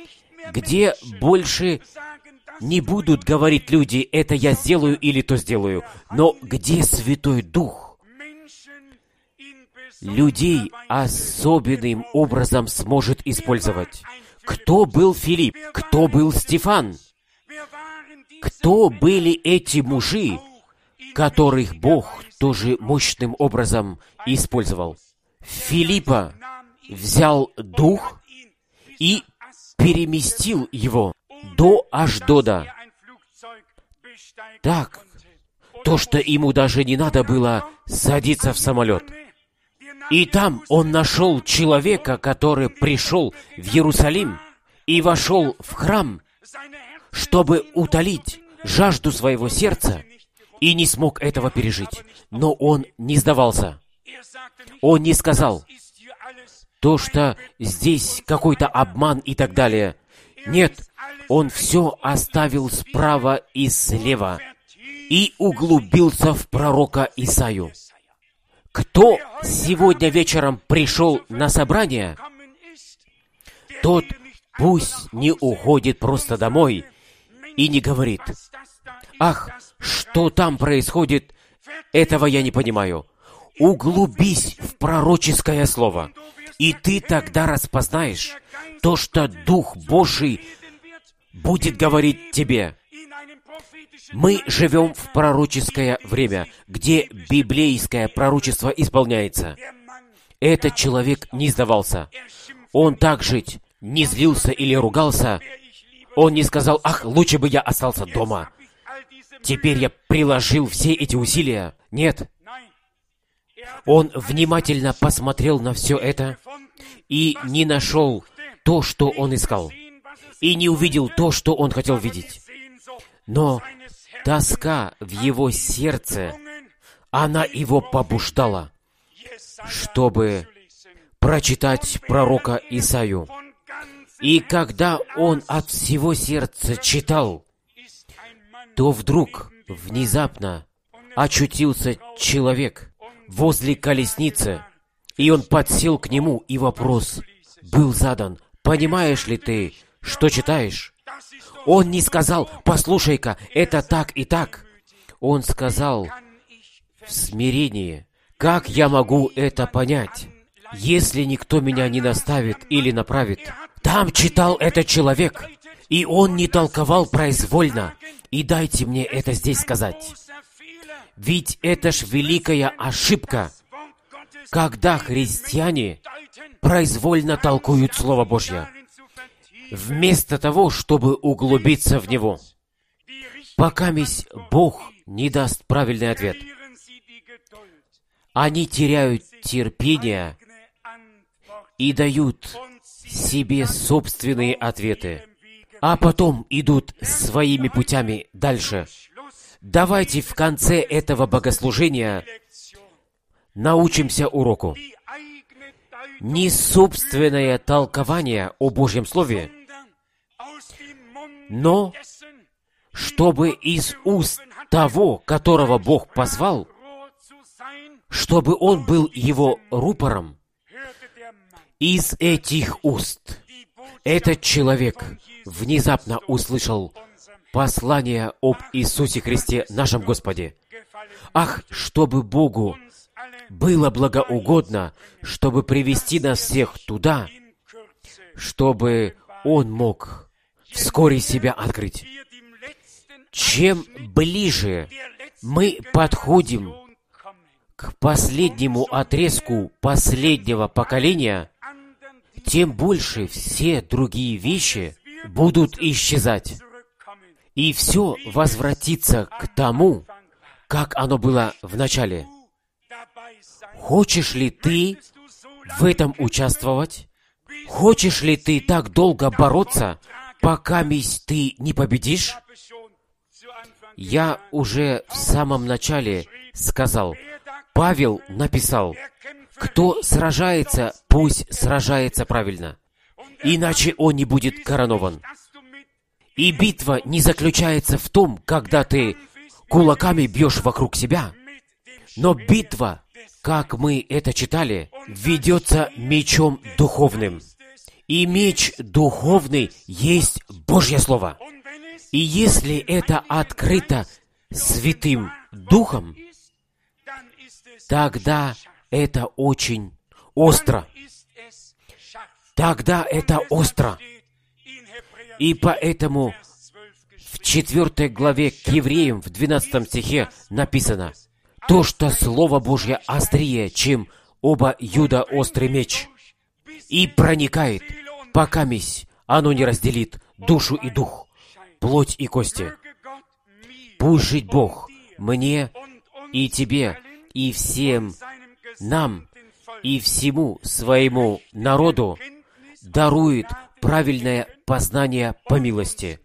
где больше не будут говорить люди, это я сделаю или то сделаю, но где Святой Дух людей особенным образом сможет использовать. Кто был Филипп? Кто был Стефан? Кто были эти мужи, которых Бог тоже мощным образом использовал? Филиппа взял Дух и переместил его до Ашдода. Так, то, что ему даже не надо было садиться в самолет. И там он нашел человека, который пришел в Иерусалим и вошел в храм, чтобы утолить жажду своего сердца, и не смог этого пережить. Но он не сдавался. Он не сказал, то, что здесь какой-то обман и так далее. Нет, он все оставил справа и слева и углубился в пророка Исаию. Кто сегодня вечером пришел на собрание, тот пусть не уходит просто домой и не говорит, «Ах, что там происходит, этого я не понимаю». Углубись в пророческое слово, и ты тогда распознаешь то, что Дух Божий будет говорить тебе. Мы живем в пророческое время, где библейское пророчество исполняется. Этот человек не сдавался. Он так жить не злился или ругался. Он не сказал, «Ах, лучше бы я остался дома. Теперь я приложил все эти усилия». Нет. Он внимательно посмотрел на все это и не нашел то, что он искал, и не увидел то, что он хотел видеть. Но тоска в его сердце, она его побуждала, чтобы прочитать пророка Исаию. И когда он от всего сердца читал, то вдруг, внезапно, очутился человек возле колесницы, и он подсел к нему, и вопрос был задан, «Понимаешь ли ты, что читаешь?» Он не сказал, «Послушай-ка, это так и так». Он сказал в смирении, «Как я могу это понять, если никто меня не наставит или направит?» Там читал этот человек, и он не толковал произвольно. И дайте мне это здесь сказать. Ведь это ж великая ошибка, когда христиане произвольно толкуют Слово Божье, вместо того, чтобы углубиться в него. Покамись Бог не даст правильный ответ, они теряют терпение и дают себе собственные ответы, а потом идут своими путями дальше. Давайте в конце этого богослужения научимся уроку. Не собственное толкование о Божьем Слове, но чтобы из уст того, которого Бог позвал, чтобы он был его рупором, из этих уст этот человек внезапно услышал послание об Иисусе Христе, нашем Господе. Ах, чтобы Богу было благоугодно, чтобы привести нас всех туда, чтобы Он мог вскоре себя открыть. Чем ближе мы подходим к последнему отрезку последнего поколения, тем больше все другие вещи будут исчезать. И все возвратится к тому, как оно было в начале. Хочешь ли ты в этом участвовать? Хочешь ли ты так долго бороться, пока ты не победишь? Я уже в самом начале сказал, Павел написал, кто сражается, пусть сражается правильно, иначе он не будет коронован. И битва не заключается в том, когда ты кулаками бьешь вокруг себя, но битва, как мы это читали, ведется мечом духовным. И меч духовный есть Божье Слово. И если это открыто Святым Духом, тогда это очень остро. Тогда это остро. И поэтому в четвертой главе к Евреям в двенадцатом стихе написано: «То, что Слово Божье острее, чем оба юда острый меч, и проникает, покамись оно не разделит душу и дух, плоть и кости. Пусть жить Бог мне и тебе, и всем нам, и всему своему народу дарует правильное познание по милости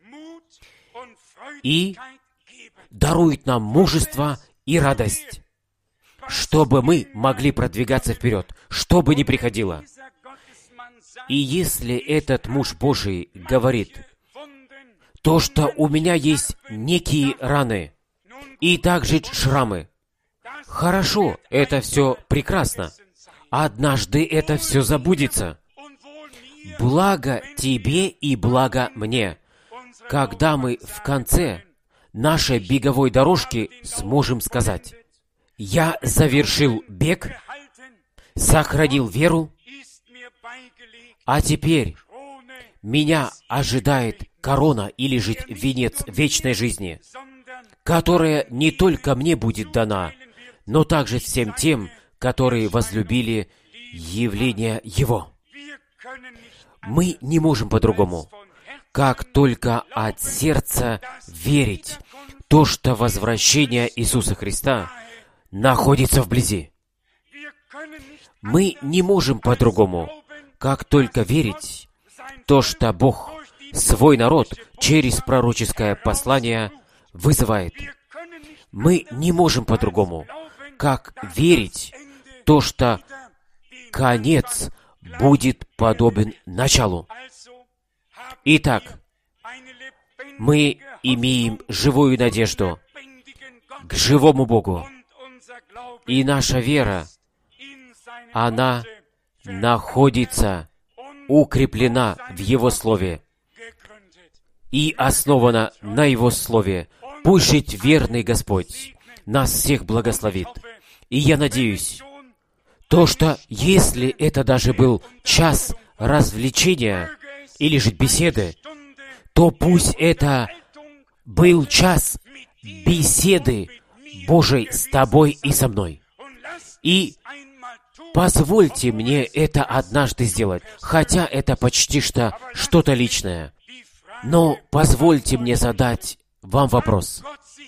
и дарует нам мужество и радость, чтобы мы могли продвигаться вперед, что бы ни приходило». И если этот муж Божий говорит: «То, что у меня есть некие раны и также шрамы», хорошо, это все прекрасно. Однажды это все забудется. Благо тебе и благо мне, когда мы в конце нашей беговой дорожки сможем сказать: «Я завершил бег, сохранил веру, а теперь меня ожидает корона или же венец вечной жизни, которая не только мне будет дана, но также всем тем, которые возлюбили явление Его». Мы не можем по-другому, как только от сердца верить то, что возвращение Иисуса Христа находится вблизи. Мы не можем по-другому, как только верить то, что Бог свой народ через пророческое послание вызывает. Мы не можем по-другому, как верить то, что конец будет подобен началу. Итак, мы имеем живую надежду к живому Богу, и наша вера, она находится, укреплена в Его Слове и основана на Его Слове. Пусть жить верный Господь нас всех благословит. И я надеюсь, то, что если это даже был час развлечения или же беседы, то пусть это был час беседы Божией с тобой и со мной. И позвольте мне это однажды сделать, хотя это почти что что-то личное. Но позвольте мне задать вам вопрос.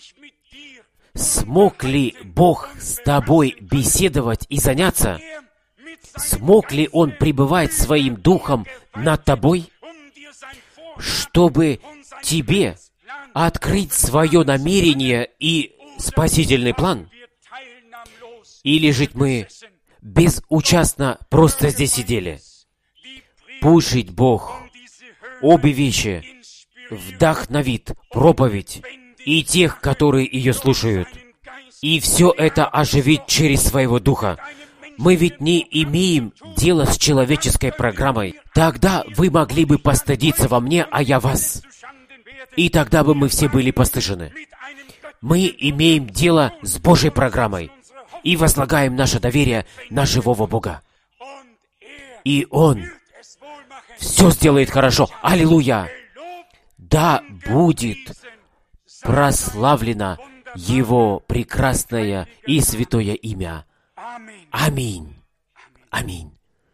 Смог ли Бог с тобой беседовать и заняться? Смог ли Он пребывать своим духом над тобой, чтобы тебе открыть свое намерение и спасительный план? Или же мы безучастно просто здесь сидели? Пусть жить Бог обе вещи вдохновит проповедь и тех, которые ее слушают, и все это оживит через своего Духа. Мы ведь не имеем дела с человеческой программой. Тогда вы могли бы постыдиться во мне, а я вас. И тогда бы мы все были постыжены. Мы имеем дело с Божьей программой и возлагаем наше доверие на живого Бога. И Он все сделает хорошо. Аллилуйя! Да будет прославлено Его прекрасное и святое имя. Аминь. Аминь.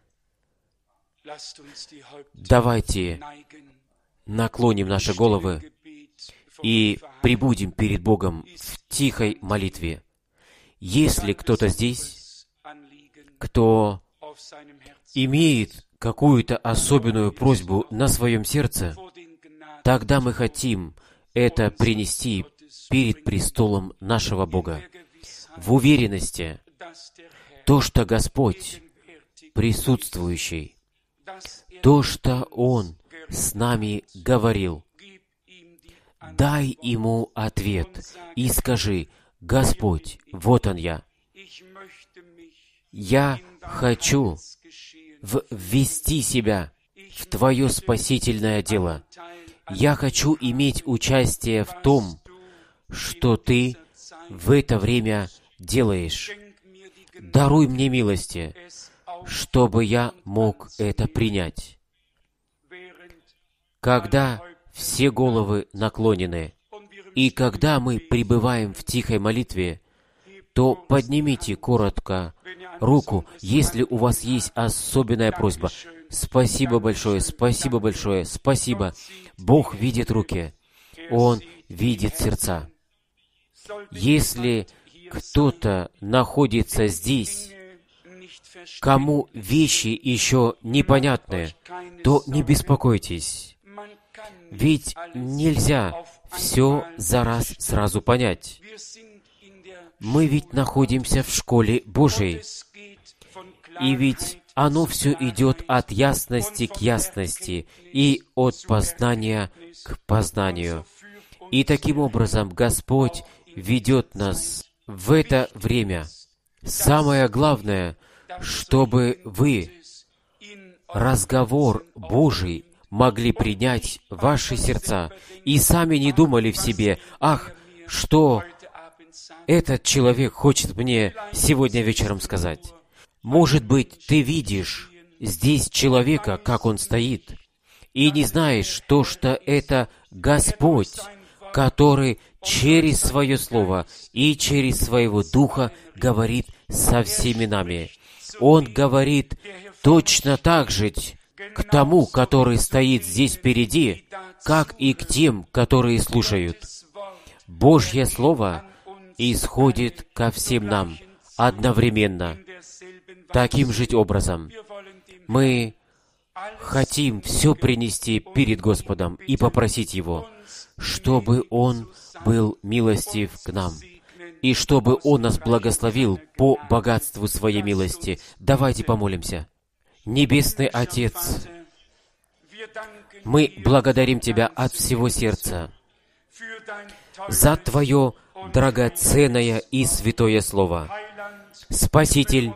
Давайте наклоним наши головы и прибудем перед Богом в тихой молитве. Если кто-то здесь, кто имеет какую-то особенную просьбу на своем сердце, тогда мы хотим это принести перед престолом нашего Бога в уверенности, то, что Господь присутствующий, то, что Он с нами говорил, дай Ему ответ и скажи: Господь, вот Он я. Я хочу ввести себя в Твое спасительное дело. Я хочу иметь участие в том, что Ты в это время делаешь. Даруй мне милости, чтобы я мог это принять. Когда все головы наклонены, и когда мы пребываем в тихой молитве, то поднимите коротко руку, если у вас есть особенная просьба. Спасибо большое, спасибо большое, спасибо. Бог видит руки, Он видит сердца. Если кто-то находится здесь, кому вещи еще непонятны, то не беспокойтесь. Ведь нельзя все за раз сразу понять. Мы ведь находимся в школе Божией. И ведь оно все идет от ясности к ясности и от познания к познанию. И таким образом Господь ведет нас в это время. Самое главное, чтобы вы разговор Божий могли принять в ваши сердца и сами не думали в себе: «Ах, что этот человек хочет мне сегодня вечером сказать». Может быть, ты видишь здесь человека, как он стоит, и не знаешь, то, что это Господь, который через Свое Слово и через Своего Духа говорит со всеми нами. Он говорит точно так же к тому, который стоит здесь впереди, как и к тем, которые слушают. Божье Слово исходит ко всем нам одновременно. Таким же образом, мы хотим все принести перед Господом и попросить Его, чтобы Он был милостив к нам, и чтобы Он нас благословил по богатству Своей милости. Давайте помолимся. Небесный Отец, мы благодарим Тебя от всего сердца за Твое драгоценное и святое Слово. Спаситель,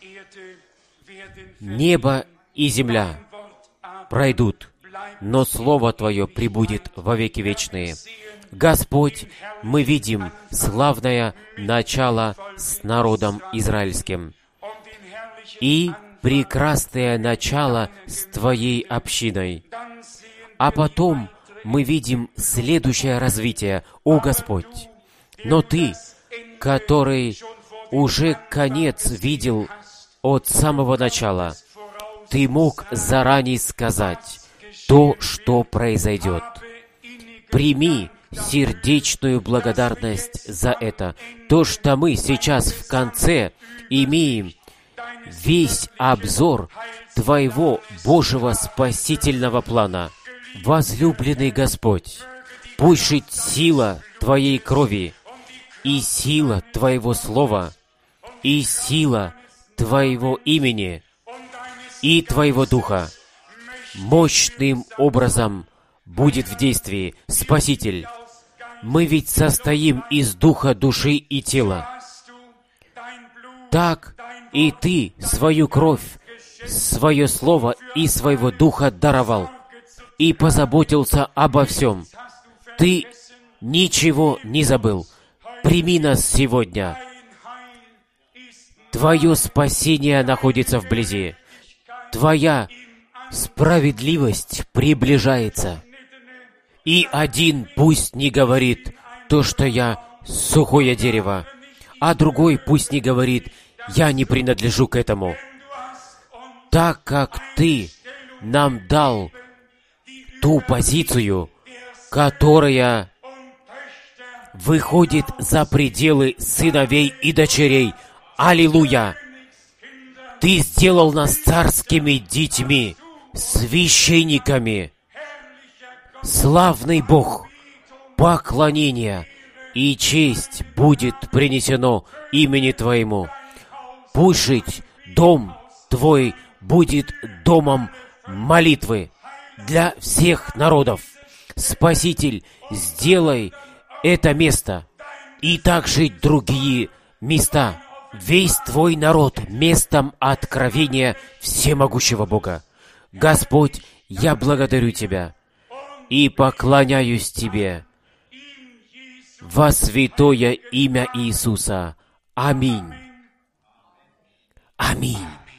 небо и земля пройдут, но Слово Твое пребудет во веки вечные. Господь, мы видим славное начало с народом израильским и прекрасное начало с Твоей общиной. А потом мы видим следующее развитие, о Господь. Но Ты, который уже конец видел от самого начала, Ты мог заранее сказать то, что произойдет. Прими сердечную благодарность за это. То, что мы сейчас в конце имеем весь обзор Твоего Божьего спасительного плана. Возлюбленный Господь, пусть жить сила Твоей крови и сила Твоего Слова и сила Твоего имени и Твоего Духа мощным образом будет в действии. Спаситель, мы ведь состоим из Духа, души и тела. Так и Ты свою кровь, свое Слово и своего Духа даровал и позаботился обо всем. Ты ничего не забыл. Прими нас сегодня. Твое спасение находится вблизи. Твоя справедливость приближается. И один пусть не говорит то, что я сухое дерево, а другой пусть не говорит: я не принадлежу к этому. Так как Ты нам дал ту позицию, которая выходит за пределы сыновей и дочерей. Аллилуйя! Ты сделал нас царскими детьми, священниками. Славный Бог, поклонение и честь будет принесено имени Твоему. Пусть жить дом Твой будет домом молитвы для всех народов. Спаситель, сделай это место и также другие места. Весь Твой народ местом откровения всемогущего Бога. Господь, Я благодарю Тебя и поклоняюсь Тебе во святое имя Иисуса. Аминь. Аминь.